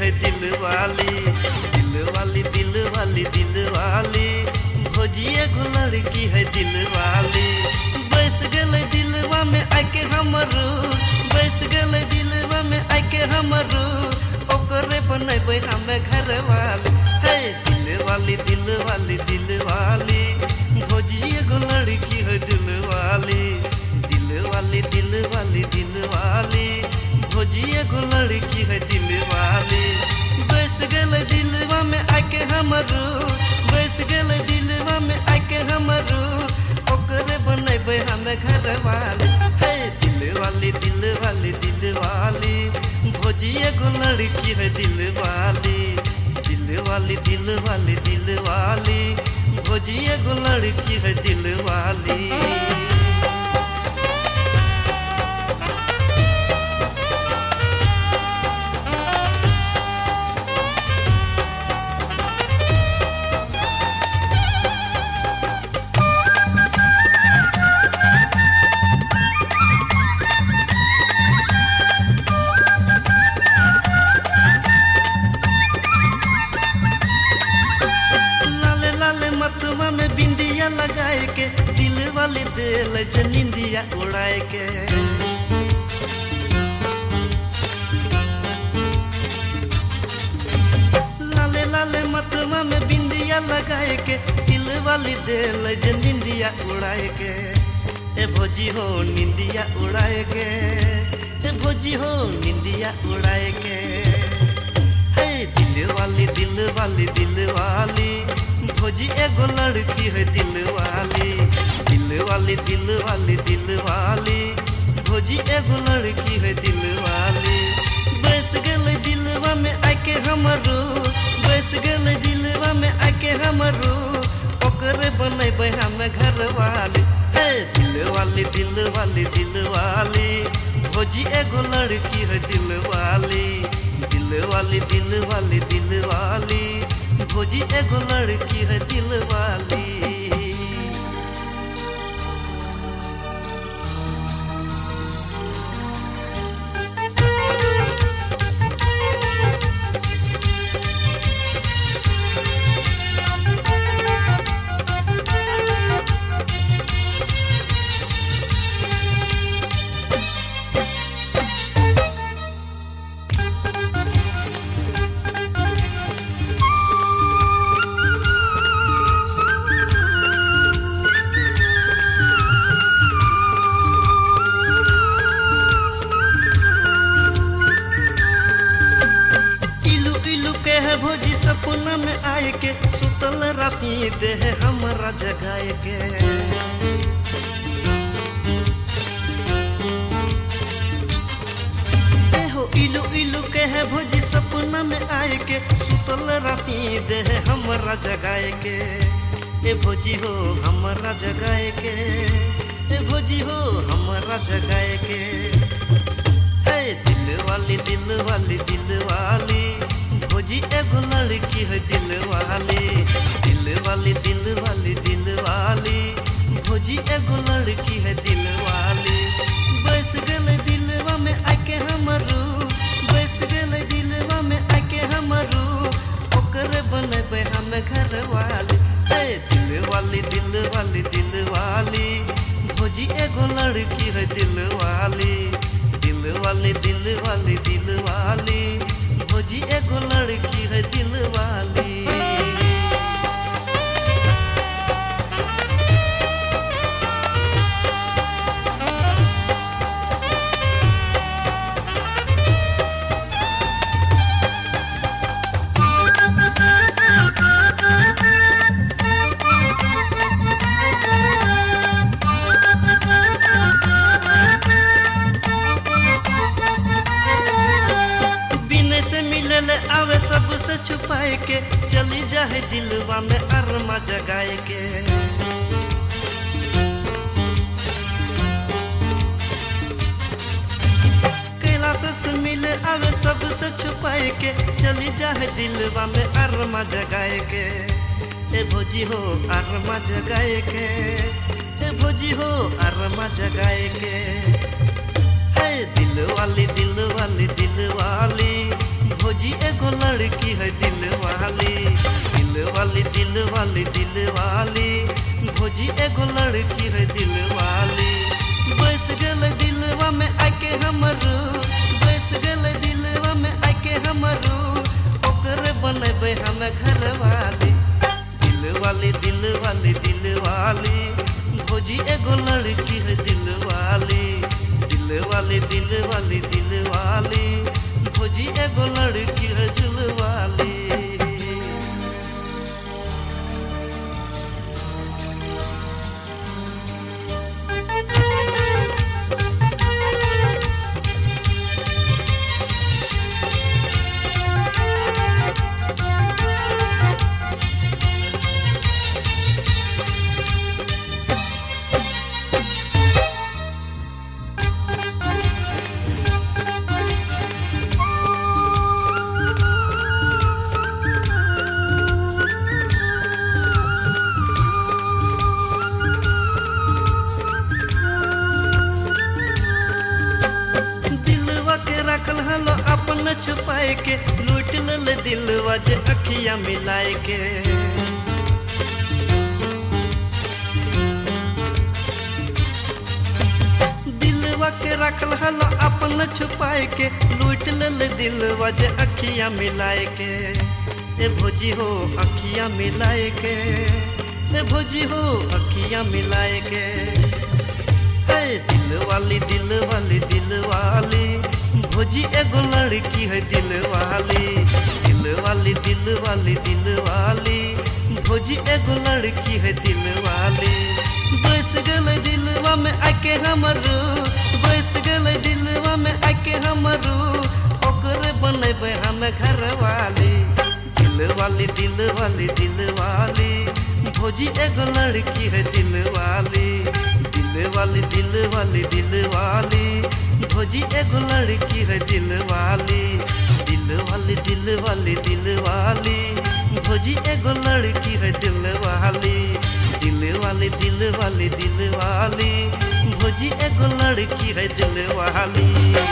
है दिल वाली दिल वाली दिल वाली दिल वाली भौजी एगो लड़की है दिल वाली बैस गल दिलवा में आके हमरो बैस गल दिलवा में आके हमरो ओकरे बनैबै हमें घर वाली है दिल वाली दिल वाली दिल वाली भौजी एगो लड़की है दिल वाली दिल वाली दिल वाली दिल वाली भौजी एगो लड़की है दिल वाली बैस गल दिलवा में आके हमरो बैस गल दिलवा में आके हमरो ओकरे बनैबै हमें घर वाली है दिल वाली दिल वाली दिल वाली भौजी एगो लड़की है दिल वाली दिल वाली दिल वाली दिल वाली भौजी एगो लड़की है दिल वाली। मतवा में बिंदिया लगाए के दिल वाली दिल जनिंदिया उड़ाए के लाले लाले मतवा में बिंदिया लगाए के दिल वाली दिल जनिंदिया उड़ाए के ए भौजी हो निंदिया उड़ाए के ए भौजी हो निंदिया उड़ाए के है दिल वाली दिल वाली दिल वाली भौजी एगो लड़की है दिल वाली दिल वाली दिल वाली दिल वाली भौजी एगो लड़की है दिल वाली बैस गल दिलवा में आके हमरो बैस गल दिलवा में आके हमरो ओकरे बनैबै हमें घर वाली है दिल वाली दिल वाली दिल वाली भौजी एगो लड़की है दिल वाली दिल वाली दिल वाली दिल वाली भौजी एगो लड़की है दिल वाली। भौजी सपना में आए के सुतल राती देह हमरा जगाए के हो इलू इलू के है भौजी सपना में आए के सुतल राती देह हमरा जगाए के ए भौजी हो हमरा जगाए के ए भौजी हो हमरा जगाए के है दिल वाली दिल वाली दिल वाली भौजी एगो लड़की है दिल वाली दिल वाली दिल वाली दिल वाली भौजी एगो लड़की है दिल वाली बैस गल दिलवा में आके हमरो बैस गल दिलवा में आके हमरो ओकरे बनैबै हमें घर वाली है दिल वाली दिल वाली दिल वाली भौजी एगो लड़की है दिल वाली दिल वाली दिल वाली दिल वाली भौजी एगो लड़की है दिल वाली। आवे सबसे छुपाए के चली जाए दिलवा में अरमा जगाए के कैलाश से मिले आवे सबसे छुपाए के चली जाए दिलवा में अरमा जगाए के ए भौजी हो अरमा जगाए के ए भौजी हो अरमा जगाए के है दिल वाली दिल वाली दिल वाली भौजी एगो लड़की है दिल वाली दिल वाली दिल वाली दिल वाली भौजी एगो लड़की है दिल वाली बस गल दिलवा में आके हमरो बस गल दिलवा में आके हमरो ओकरे बनबे हम घर वाली दिल वाली दिल वाली दिल वाली भौजी एगो लड़की है दिल वाली दिल वाली दिल वाली दिल वाली भौजी एगो लड़की है दिल वाली। अपन छुपाए के लूट लल दिलवा जे अखियां मिलाए के दिलवा के रखल हलो अपन छुपाए के लूट लल दिलवा जे अखियां मिलाए के ए भौजी हो अखियां मिलाए के ए भौजी हो अखियां मिलाए के है दिल वाली दिल वाली दिल वाली भौजी एगो लड़की है दिल वाली दिल वाली दिल वाली दिल वाली भौजी एगो लड़की है दिल वाली बस गल दिलवा में आके हमरो बस गल दिलवा में आके हमरो ओकरे बनबे हम घर वाली दिल वाली दिल वाली दिल वाली भौजी एगो लड़की है दिल वाली दिल वाली दिल वाली दिल वाली भौजी एगो लड़की है दिल वाली दिल वाली दिल वाली दिल वाली भौजी एगो लड़की है दिल वाली दिल वाली दिल वाली दिल वाली भौजी एगो लड़की है दिल वाली।